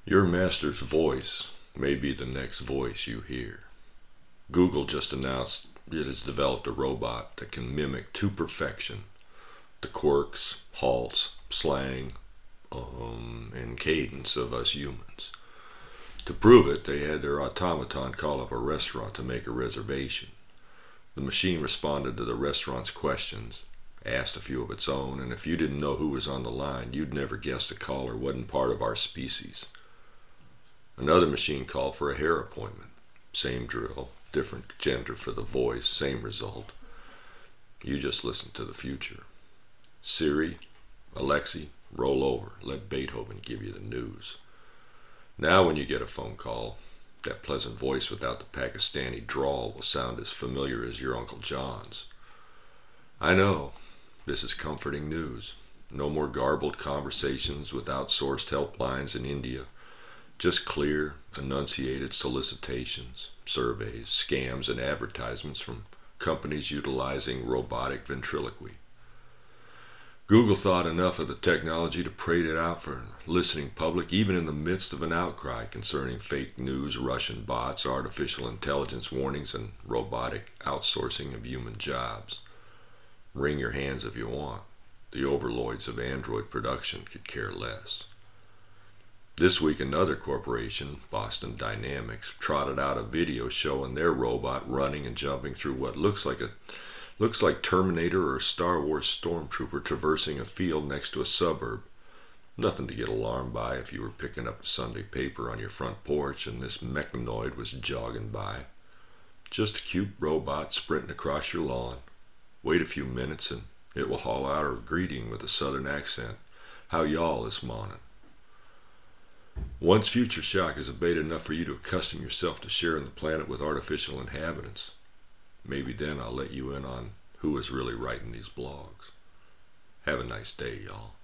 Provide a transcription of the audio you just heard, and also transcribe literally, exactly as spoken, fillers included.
Your master's voice may be the next voice you hear. Google just announced it has developed a robot that can mimic to perfection the quirks, halts, slang, um, and cadence of us humans. To prove it, they had their automaton call up a restaurant to make a reservation. The machine responded to the restaurant's questions, asked a few of its own, and if you didn't know who was on the line, you'd never guess the caller wasn't part of our species. Another machine called for a hair appointment. Same drill, different gender for the voice, same result. You just listen to the future. Siri, Alexi, roll over. Let Beethoven give you the news. Now when you get a phone call, that pleasant voice without the Pakistani drawl will sound as familiar as your Uncle John's. I know, this is comforting news. No more garbled conversations with outsourced helplines in India. Just clear, enunciated solicitations, surveys, scams, and advertisements from companies utilizing robotic ventriloquy. Google thought enough of the technology to parade it out for the listening public, even in the midst of an outcry concerning fake news, Russian bots, artificial intelligence warnings, and robotic outsourcing of human jobs. Wring your hands if you want. The overlords of Android production could care less. This week, another corporation, Boston Dynamics, trotted out a video showing their robot running and jumping through what looks like a looks like Terminator or a Star Wars stormtrooper traversing a field next to a suburb. Nothing to get alarmed by if you were picking up a Sunday paper on your front porch and this mechanoid was jogging by. Just a cute robot sprinting across your lawn. Wait a few minutes and it will haul out a greeting with a southern accent. How y'all this morning? Once future shock has abated enough for you to accustom yourself to sharing the planet with artificial inhabitants, maybe then I'll let you in on who is really writing these blogs. Have a nice day, y'all.